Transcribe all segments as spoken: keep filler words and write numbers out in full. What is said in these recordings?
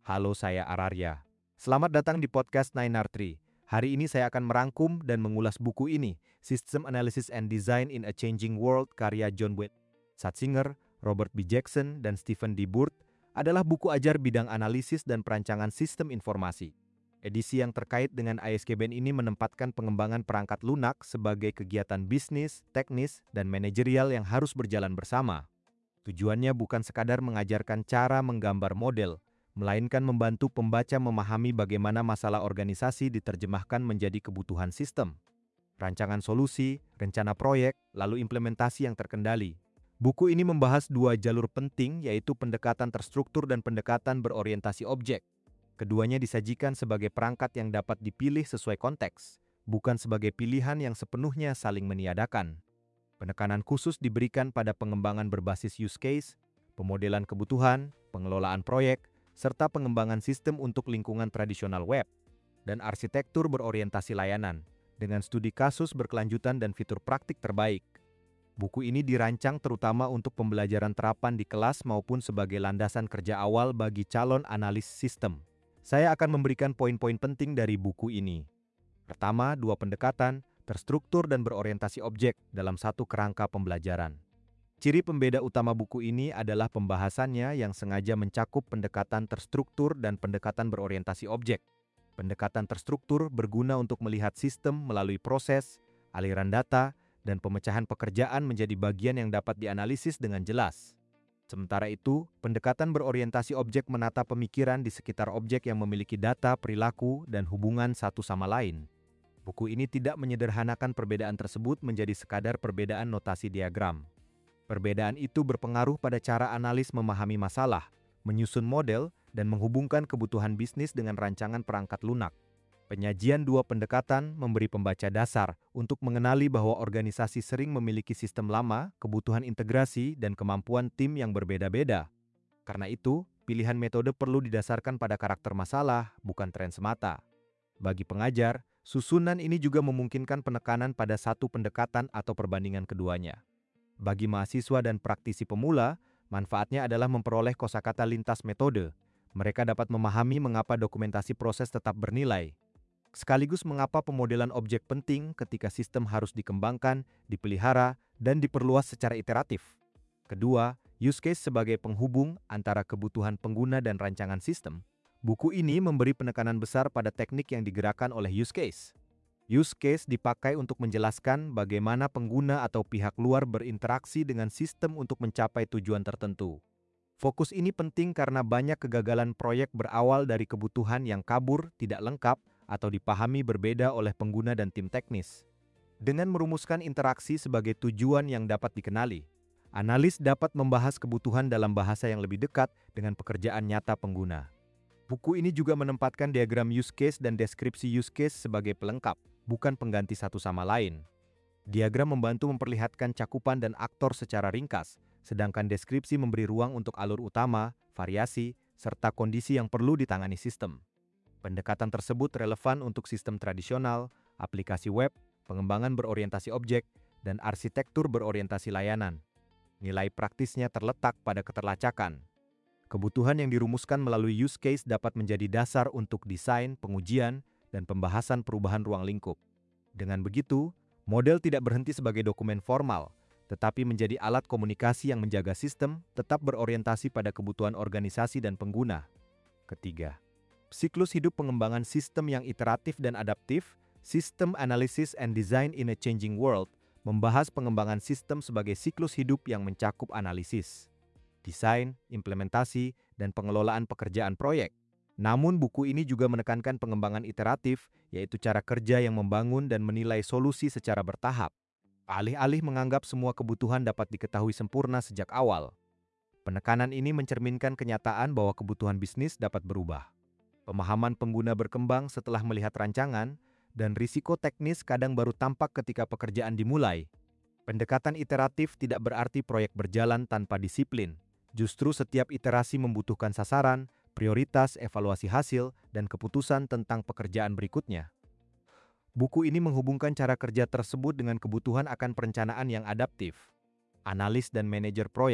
Halo, saya Ararya. Selamat datang di podcast Nine R Tree. Hari ini saya akan merangkum dan mengulas buku ini, System Analysis and Design in a Changing World, karya John Wayne Satsinger, Robert B. Jackson, dan Stephen D. Burt, adalah buku ajar bidang analisis dan perancangan sistem informasi. Edisi yang terkait dengan I S K B N ini menempatkan pengembangan perangkat lunak sebagai kegiatan bisnis, teknis, dan manajerial yang harus berjalan bersama. Tujuannya bukan sekadar mengajarkan cara menggambar model, melainkan membantu pembaca memahami bagaimana masalah organisasi diterjemahkan menjadi kebutuhan sistem, rancangan solusi, rencana proyek, lalu implementasi yang terkendali. Buku ini membahas dua jalur penting, yaitu pendekatan terstruktur dan pendekatan berorientasi objek. Keduanya disajikan sebagai perangkat yang dapat dipilih sesuai konteks, bukan sebagai pilihan yang sepenuhnya saling meniadakan. Penekanan khusus diberikan pada pengembangan berbasis use case, pemodelan kebutuhan, pengelolaan proyek, serta pengembangan sistem untuk lingkungan tradisional web, dan arsitektur berorientasi layanan, dengan studi kasus berkelanjutan dan fitur praktik terbaik. Buku ini dirancang terutama untuk pembelajaran terapan di kelas maupun sebagai landasan kerja awal bagi calon analis sistem. Saya akan memberikan poin-poin penting dari buku ini. Pertama, dua pendekatan, terstruktur dan berorientasi objek dalam satu kerangka pembelajaran. Ciri pembeda utama buku ini adalah pembahasannya yang sengaja mencakup pendekatan terstruktur dan pendekatan berorientasi objek. Pendekatan terstruktur berguna untuk melihat sistem melalui proses, aliran data, dan pemecahan pekerjaan menjadi bagian yang dapat dianalisis dengan jelas. Sementara itu, pendekatan berorientasi objek menata pemikiran di sekitar objek yang memiliki data, perilaku, dan hubungan satu sama lain. Buku ini tidak menyederhanakan perbedaan tersebut menjadi sekadar perbedaan notasi diagram. Perbedaan itu berpengaruh pada cara analis memahami masalah, menyusun model, dan menghubungkan kebutuhan bisnis dengan rancangan perangkat lunak. Penyajian dua pendekatan memberi pembaca dasar untuk mengenali bahwa organisasi sering memiliki sistem lama, kebutuhan integrasi, dan kemampuan tim yang berbeda-beda. Karena itu, pilihan metode perlu didasarkan pada karakter masalah, bukan tren semata. Bagi pengajar, susunan ini juga memungkinkan penekanan pada satu pendekatan atau perbandingan keduanya. Bagi mahasiswa dan praktisi pemula, manfaatnya adalah memperoleh kosakata lintas metode. Mereka dapat memahami mengapa dokumentasi proses tetap bernilai, sekaligus mengapa pemodelan objek penting ketika sistem harus dikembangkan, dipelihara, dan diperluas secara iteratif. Kedua, use case sebagai penghubung antara kebutuhan pengguna dan rancangan sistem. Buku ini memberi penekanan besar pada teknik yang digerakkan oleh use case. Use case dipakai untuk menjelaskan bagaimana pengguna atau pihak luar berinteraksi dengan sistem untuk mencapai tujuan tertentu. Fokus ini penting karena banyak kegagalan proyek berawal dari kebutuhan yang kabur, tidak lengkap, atau dipahami berbeda oleh pengguna dan tim teknis. Dengan merumuskan interaksi sebagai tujuan yang dapat dikenali, analis dapat membahas kebutuhan dalam bahasa yang lebih dekat dengan pekerjaan nyata pengguna. Buku ini juga menempatkan diagram use case dan deskripsi use case sebagai pelengkap, bukan pengganti satu sama lain. Diagram membantu memperlihatkan cakupan dan aktor secara ringkas, sedangkan deskripsi memberi ruang untuk alur utama, variasi, serta kondisi yang perlu ditangani sistem. Pendekatan tersebut relevan untuk sistem tradisional, aplikasi web, pengembangan berorientasi objek, dan arsitektur berorientasi layanan. Nilai praktisnya terletak pada keterlacakan. Kebutuhan yang dirumuskan melalui use case dapat menjadi dasar untuk desain, pengujian, dan pembahasan perubahan ruang lingkup. Dengan begitu, model tidak berhenti sebagai dokumen formal, tetapi menjadi alat komunikasi yang menjaga sistem tetap berorientasi pada kebutuhan organisasi dan pengguna. Ketiga, siklus hidup pengembangan sistem yang iteratif dan adaptif, System Analysis and Design in a Changing World, membahas pengembangan sistem sebagai siklus hidup yang mencakup analisis, desain, implementasi, dan pengelolaan pekerjaan proyek. Namun buku ini juga menekankan pengembangan iteratif, yaitu cara kerja yang membangun dan menilai solusi secara bertahap. Alih-alih menganggap semua kebutuhan dapat diketahui sempurna sejak awal. Penekanan ini mencerminkan kenyataan bahwa kebutuhan bisnis dapat berubah. Pemahaman pengguna berkembang setelah melihat rancangan, dan risiko teknis kadang baru tampak ketika pekerjaan dimulai. Pendekatan iteratif tidak berarti proyek berjalan tanpa disiplin. Justru setiap iterasi membutuhkan sasaran, prioritas, evaluasi hasil, dan keputusan tentang pekerjaan berikutnya. Buku ini menghubungkan cara kerja tersebut dengan kebutuhan akan perencanaan yang adaptif. Analis dan manajer proyek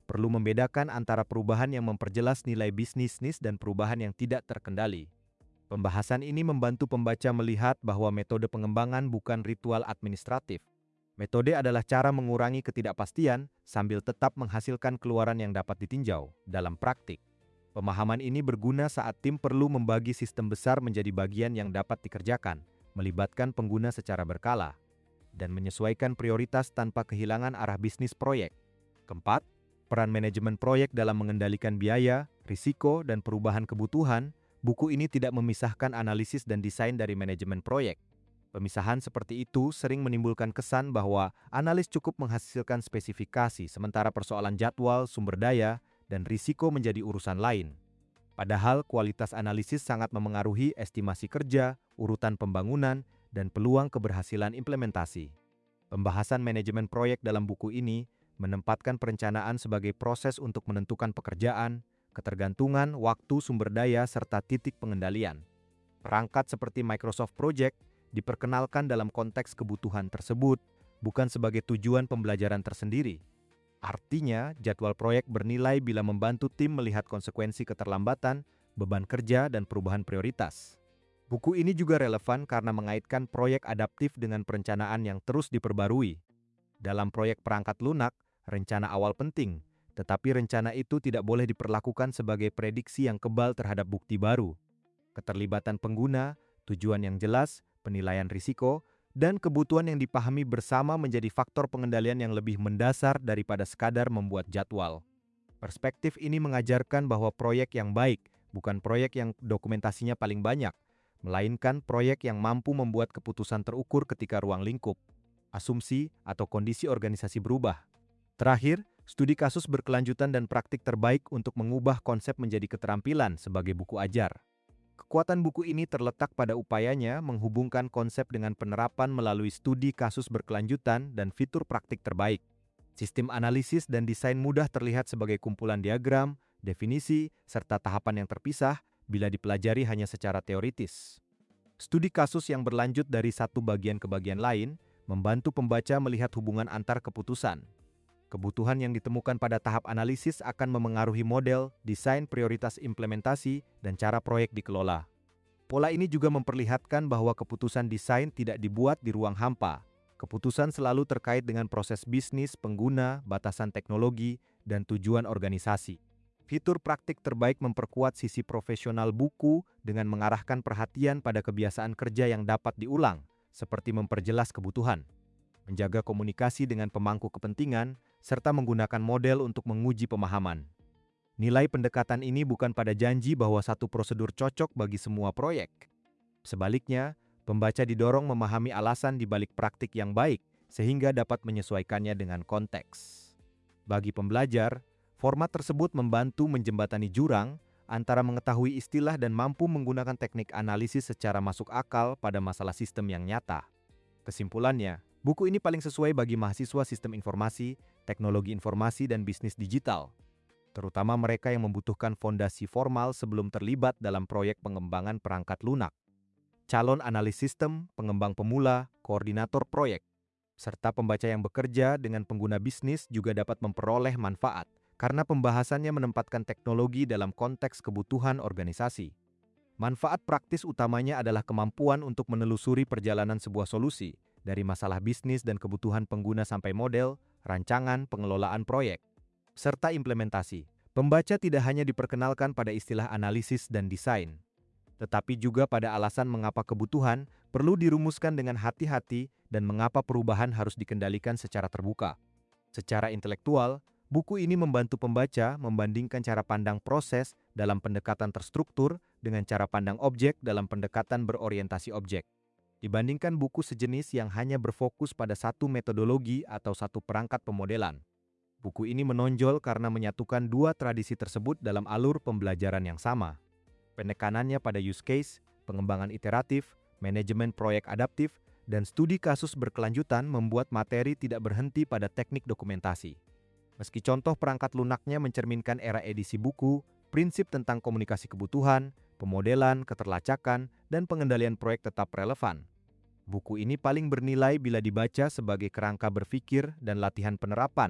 perlu membedakan antara perubahan yang memperjelas nilai bisnis dan perubahan yang tidak terkendali. Pembahasan ini membantu pembaca melihat bahwa metode pengembangan bukan ritual administratif. Metode adalah cara mengurangi ketidakpastian sambil tetap menghasilkan keluaran yang dapat ditinjau dalam praktik. Pemahaman ini berguna saat tim perlu membagi sistem besar menjadi bagian yang dapat dikerjakan, melibatkan pengguna secara berkala, dan menyesuaikan prioritas tanpa kehilangan arah bisnis proyek. Keempat, peran manajemen proyek dalam mengendalikan biaya, risiko, dan perubahan kebutuhan. Buku ini tidak memisahkan analisis dan desain dari manajemen proyek. Pemisahan seperti itu sering menimbulkan kesan bahwa analis cukup menghasilkan spesifikasi, sementara persoalan jadwal, sumber daya, dan risiko menjadi urusan lain. Padahal kualitas analisis sangat memengaruhi estimasi kerja, urutan pembangunan, dan peluang keberhasilan implementasi. Pembahasan manajemen proyek dalam buku ini menempatkan perencanaan sebagai proses untuk menentukan pekerjaan, ketergantungan, waktu, sumber daya, serta titik pengendalian. Perangkat seperti Microsoft Project diperkenalkan dalam konteks kebutuhan tersebut, bukan sebagai tujuan pembelajaran tersendiri. Artinya, jadwal proyek bernilai bila membantu tim melihat konsekuensi keterlambatan, beban kerja, dan perubahan prioritas. Buku ini juga relevan karena mengaitkan proyek adaptif dengan perencanaan yang terus diperbarui. Dalam proyek perangkat lunak, rencana awal penting, tetapi rencana itu tidak boleh diperlakukan sebagai prediksi yang kebal terhadap bukti baru. Keterlibatan pengguna, tujuan yang jelas, penilaian risiko, dan kebutuhan yang dipahami bersama menjadi faktor pengendalian yang lebih mendasar daripada sekadar membuat jadwal. Perspektif ini mengajarkan bahwa proyek yang baik bukan proyek yang dokumentasinya paling banyak, melainkan proyek yang mampu membuat keputusan terukur ketika ruang lingkup, asumsi, atau kondisi organisasi berubah. Terakhir, studi kasus berkelanjutan dan praktik terbaik untuk mengubah konsep menjadi keterampilan sebagai buku ajar. Kekuatan buku ini terletak pada upayanya menghubungkan konsep dengan penerapan melalui studi kasus berkelanjutan dan fitur praktik terbaik. Sistem analisis dan desain mudah terlihat sebagai kumpulan diagram, definisi, serta tahapan yang terpisah bila dipelajari hanya secara teoritis. Studi kasus yang berlanjut dari satu bagian ke bagian lain membantu pembaca melihat hubungan antar keputusan. Kebutuhan yang ditemukan pada tahap analisis akan memengaruhi model, desain, prioritas implementasi, dan cara proyek dikelola. Pola ini juga memperlihatkan bahwa keputusan desain tidak dibuat di ruang hampa. Keputusan selalu terkait dengan proses bisnis, pengguna, batasan teknologi, dan tujuan organisasi. Fitur praktik terbaik memperkuat sisi profesional buku dengan mengarahkan perhatian pada kebiasaan kerja yang dapat diulang, seperti memperjelas kebutuhan, menjaga komunikasi dengan pemangku kepentingan, serta menggunakan model untuk menguji pemahaman. Nilai pendekatan ini bukan pada janji bahwa satu prosedur cocok bagi semua proyek. Sebaliknya, pembaca didorong memahami alasan di balik praktik yang baik, sehingga dapat menyesuaikannya dengan konteks. Bagi pembelajar, format tersebut membantu menjembatani jurang antara mengetahui istilah dan mampu menggunakan teknik analisis secara masuk akal pada masalah sistem yang nyata. Kesimpulannya, buku ini paling sesuai bagi mahasiswa sistem informasi, teknologi informasi, dan bisnis digital, terutama mereka yang membutuhkan fondasi formal sebelum terlibat dalam proyek pengembangan perangkat lunak. Calon analis sistem, pengembang pemula, koordinator proyek, serta pembaca yang bekerja dengan pengguna bisnis juga dapat memperoleh manfaat karena pembahasannya menempatkan teknologi dalam konteks kebutuhan organisasi. Manfaat praktis utamanya adalah kemampuan untuk menelusuri perjalanan sebuah solusi, dari masalah bisnis dan kebutuhan pengguna sampai model, rancangan, pengelolaan proyek, serta implementasi. Pembaca tidak hanya diperkenalkan pada istilah analisis dan desain, tetapi juga pada alasan mengapa kebutuhan perlu dirumuskan dengan hati-hati dan mengapa perubahan harus dikendalikan secara terbuka. Secara intelektual, buku ini membantu pembaca membandingkan cara pandang proses dalam pendekatan terstruktur dengan cara pandang objek dalam pendekatan berorientasi objek. Dibandingkan buku sejenis yang hanya berfokus pada satu metodologi atau satu perangkat pemodelan. Buku ini menonjol karena menyatukan dua tradisi tersebut dalam alur pembelajaran yang sama. Penekanannya pada use case, pengembangan iteratif, manajemen proyek adaptif, dan studi kasus berkelanjutan membuat materi tidak berhenti pada teknik dokumentasi. Meski contoh perangkat lunaknya mencerminkan era edisi buku, prinsip tentang komunikasi kebutuhan, pemodelan, keterlacakan, dan pengendalian proyek tetap relevan. Buku ini paling bernilai bila dibaca sebagai kerangka berpikir dan latihan penerapan,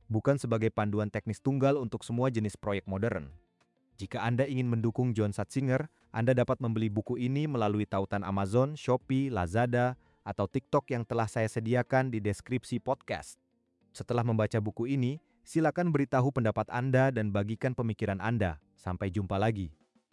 bukan sebagai panduan teknis tunggal untuk semua jenis proyek modern. Jika Anda ingin mendukung John Schatzinger, Anda dapat membeli buku ini melalui tautan Amazon, Shopee, Lazada, atau TikTok yang telah saya sediakan di deskripsi podcast. Setelah membaca buku ini, silakan beritahu pendapat Anda dan bagikan pemikiran Anda. Sampai jumpa lagi.